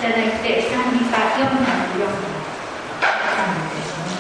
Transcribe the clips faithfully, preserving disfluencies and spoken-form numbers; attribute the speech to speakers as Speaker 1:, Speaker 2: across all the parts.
Speaker 1: ただいて、賛美歌よんひゃくよんばん賛美ですね。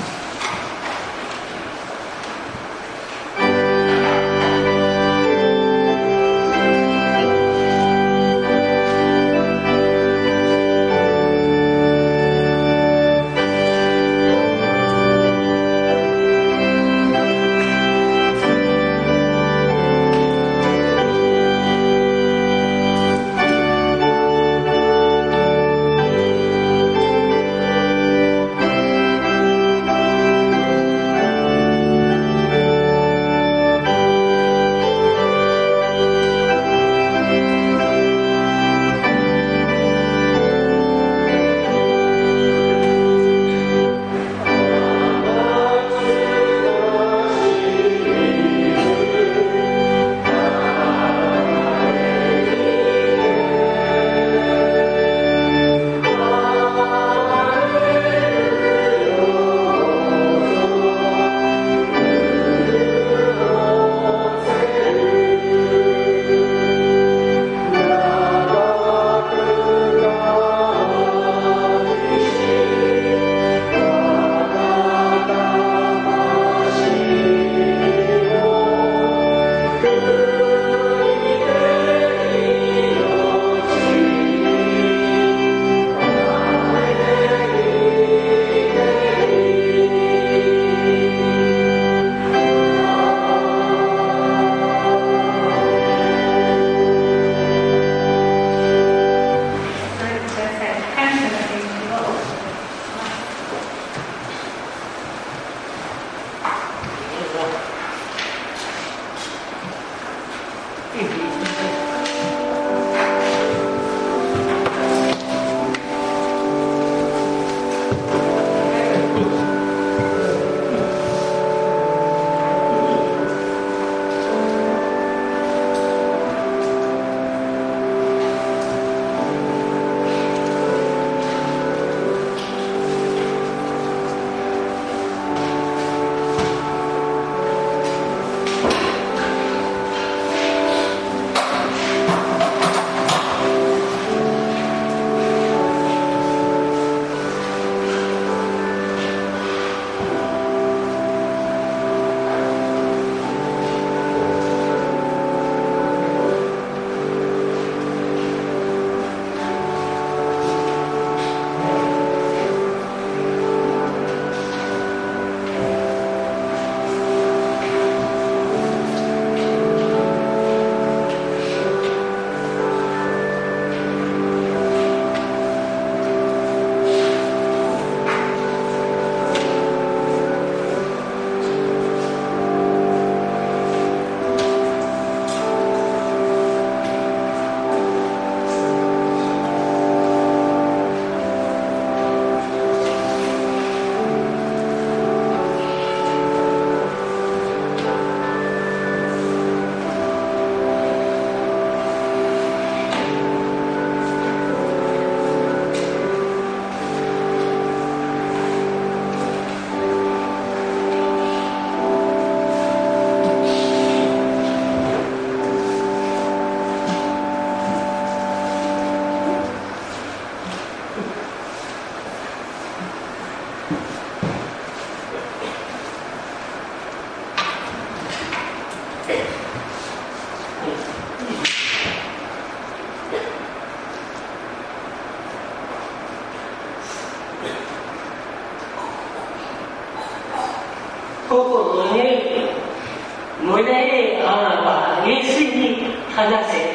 Speaker 2: 心に胸であらばイエスに話せ。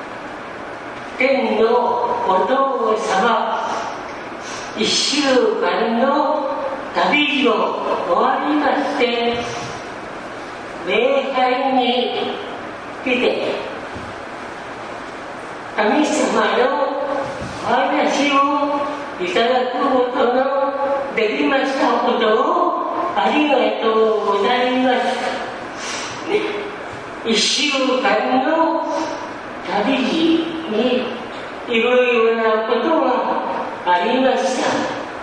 Speaker 2: 天のお父様、一週間の旅路終わりまして、礼拝に来て、神様のお話をいただくことのできましたことをありがとうございます。一週間の旅路にいろいろなことがありました。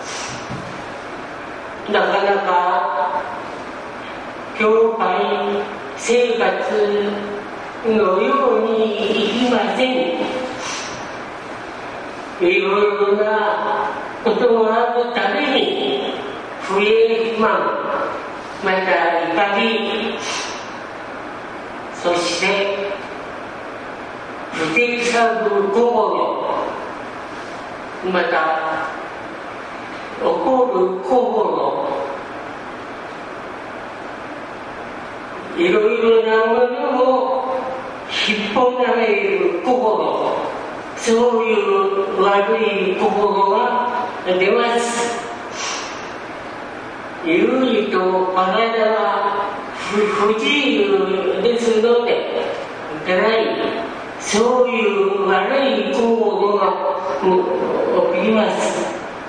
Speaker 2: なかなか教会生活のようにいきません。 いろいろなことがあるために不平不満、また怒り、そして不適さる心、また怒る心、いろいろなものを引っ張られる心、そういう悪い心が出ます。ゆうと体は不自由ですので、そういう悪い心が起きます。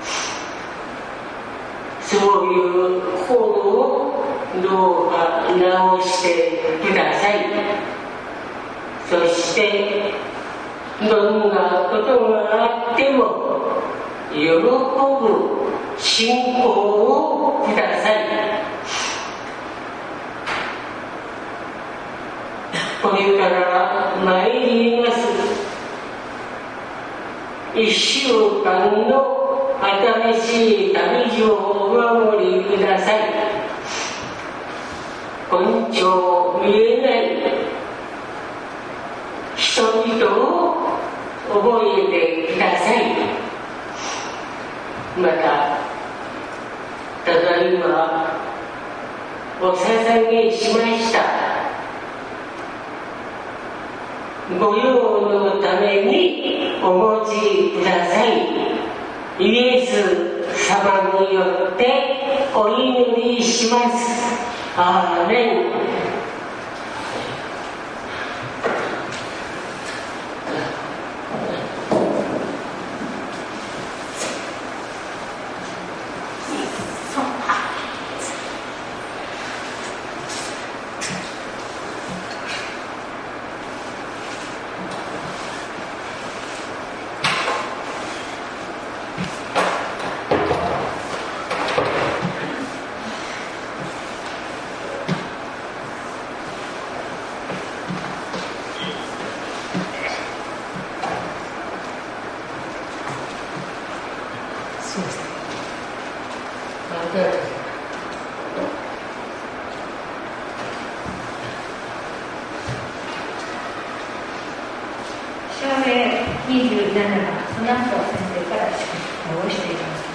Speaker 2: そういう心をどうか直してください。そしてどんなことがあっても喜ぶ信仰をください。これから参ります一週間の新しい旅路をお守りください。根性見えない人々を覚えてください。またただいまお捧げしましたご用のためにお持ちください。イエス様によってお祈りします。アーメン。
Speaker 1: にじゅうななばん、その後先生から祝福をしていただきます。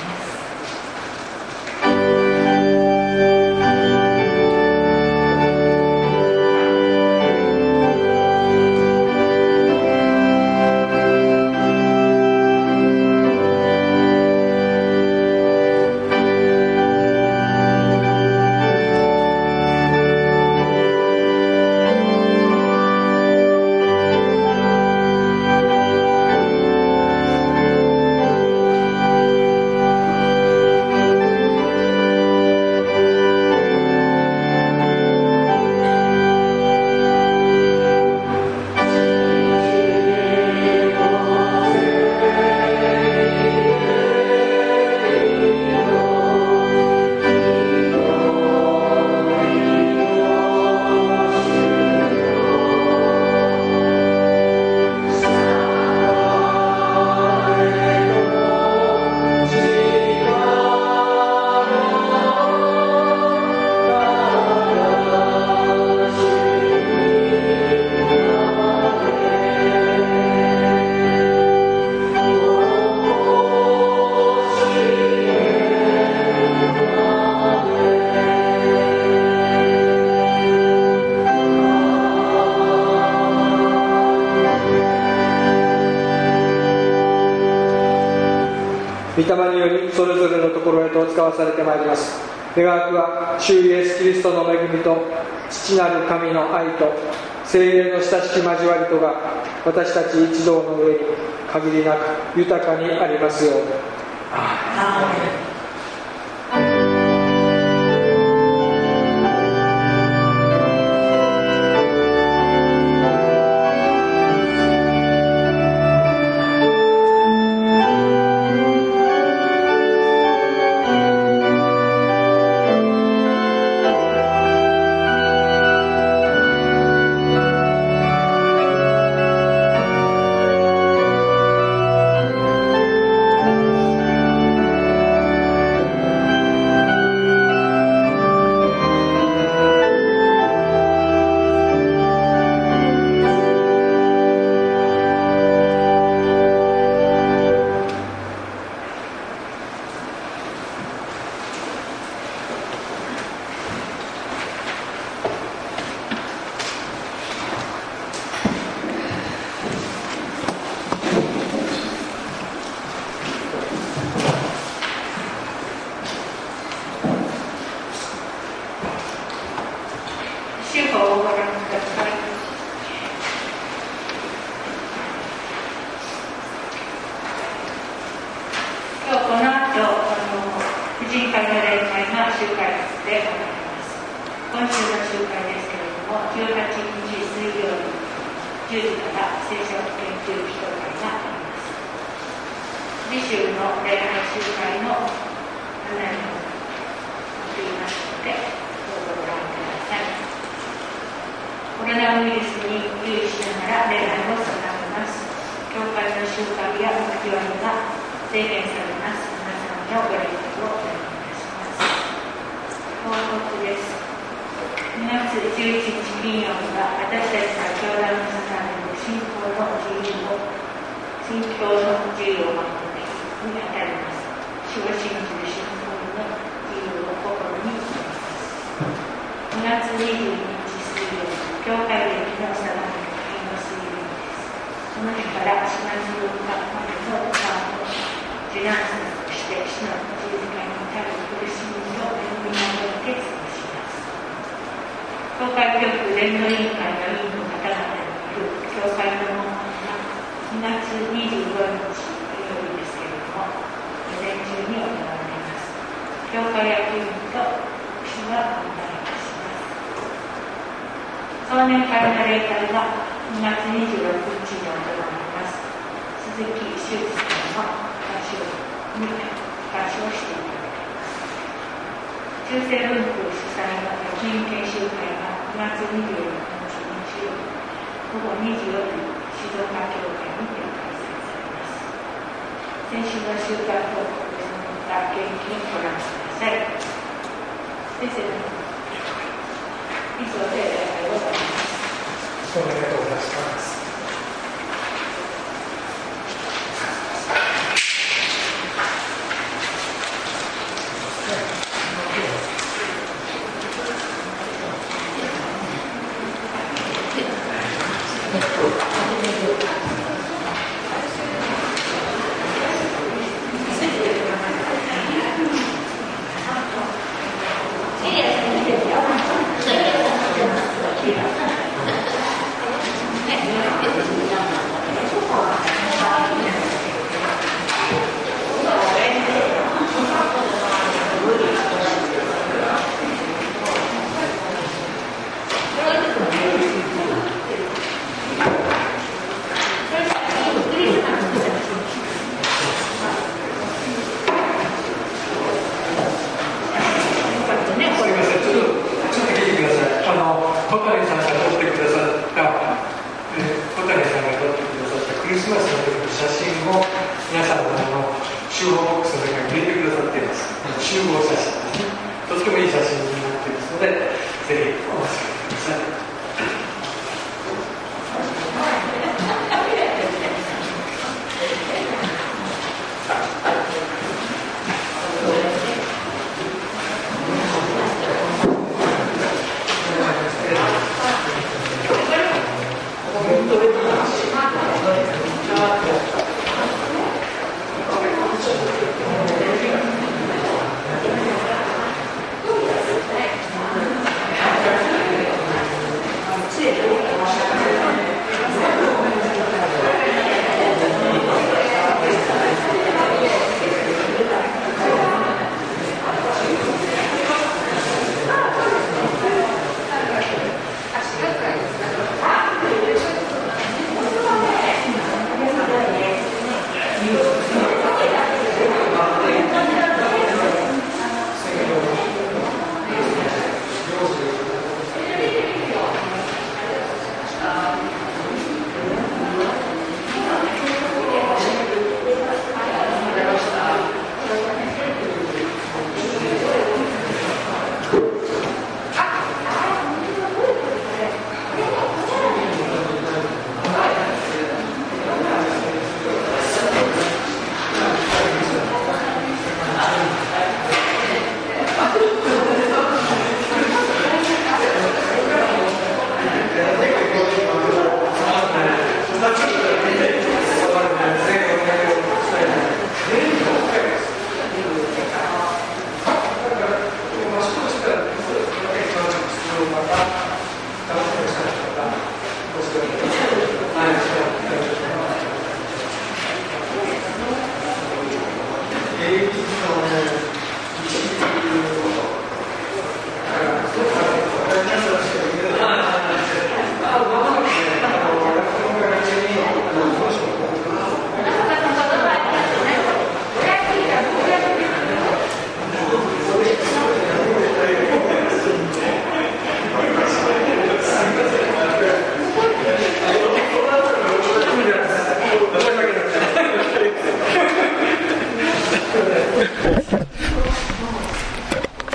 Speaker 3: 御霊によりそれぞれのところへと使わされてまいります。願わくは主イエスキリストの恵みと父なる神の愛と聖霊の親しき交わりとが私たち一同の上に限りなく豊かにありますように。アーメン。
Speaker 1: 「 で行います。今週の集会ですけれども、じゅうはちにち水曜日じゅうじから聖書研究祈祷会があります。次週の礼拝集会の案内を送りますので、どうぞご覧ください。コロナウイルスに留意しながら礼拝を行います。教会の集会や交わりが制限されます。皆さんのご連絡をお願いいたします。報告です。にがつじゅういちにち金曜日は、私たちが教団の支える信仰の自由を信教の自由を守る日にあたります。主を信じる信仰の自由を心に留めます。にがつにじゅうににち水曜日、教会歴の定めの日の水曜日です。その日からしがつようかまでの期間を受難者として死の十字架に至る苦しみを恵みによって過ごします。教会教区連合委員会の委員の方々による教会の門番がにがつにじゅうごにち土曜日ですけれども、午前中に行われます。教会役員と牧師がお願いいたします。壮年会の例会がにがつにじゅうろくにちに行われます。鈴木修二さんの合唱に合唱していただきます。中世文庫主催の役員研修会がにがつにじゅうろくにち日曜日午後にじより静岡教会にて開催されます。先週の集会報告でその他元気にご覧ください。先生の以上で礼拝を終わります。
Speaker 4: おめでとうございます。とてもいい写真になっていますので、ぜひ